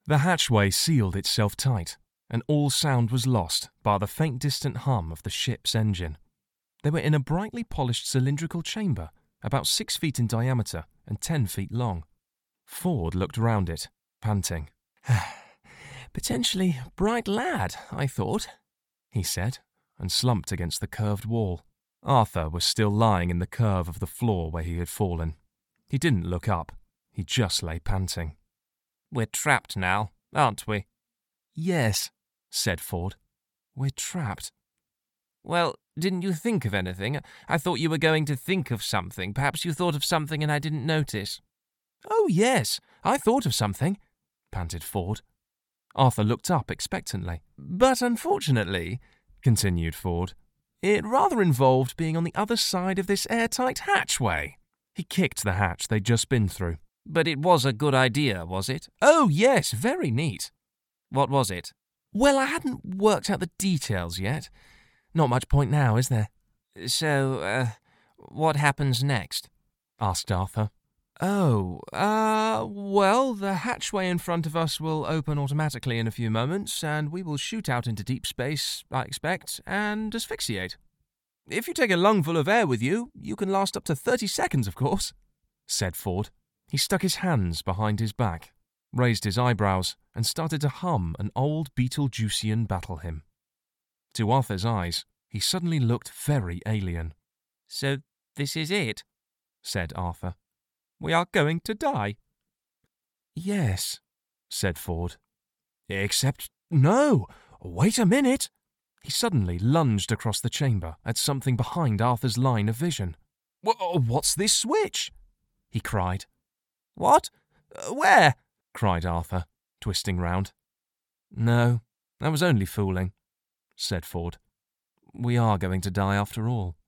The hatchway sealed itself tight, and all sound was lost bar the faint distant hum of the ship's engine. They were in a brightly polished cylindrical chamber, about 6 feet in diameter and 10 feet long. Ford looked round it, panting. "Potentially bright lad, I thought," he said, and slumped against the curved wall. Arthur was still lying in the curve of the floor where he had fallen. He didn't look up. He just lay panting. "We're trapped now, aren't we?" "Yes," said Ford. "We're trapped." "Well, didn't you think of anything? I thought you were going to think of something. Perhaps you thought of something and I didn't notice." "Oh, yes, I thought of something," panted Ford. Arthur looked up expectantly. "But unfortunately," continued Ford, "it rather involved being on the other side of this airtight hatchway." He kicked the hatch they'd just been through. "But it was a good idea, was it?" "Oh, yes, very neat." "What was it?" "Well, I hadn't worked out the details yet. Not much point now, is there?" "So, what happens next?" asked Arthur. Well, the hatchway in front of us will open automatically in a few moments, and we will shoot out into deep space, I expect, and asphyxiate. If you take a lungful of air with you, you can last up to 30 seconds, of course," said Ford. He stuck his hands behind his back, raised his eyebrows, and started to hum an old Beetlejuicean battle hymn. To Arthur's eyes, he suddenly looked very alien. "So this is it?" said Arthur. "We are going to die." "Yes," said Ford. "Except, no, wait a minute." He suddenly lunged across the chamber at something behind Arthur's line of vision. "What's this switch?" he cried. "What? Where?" cried Arthur, twisting round. "No, that was only fooling," said Ford. "We are going to die after all."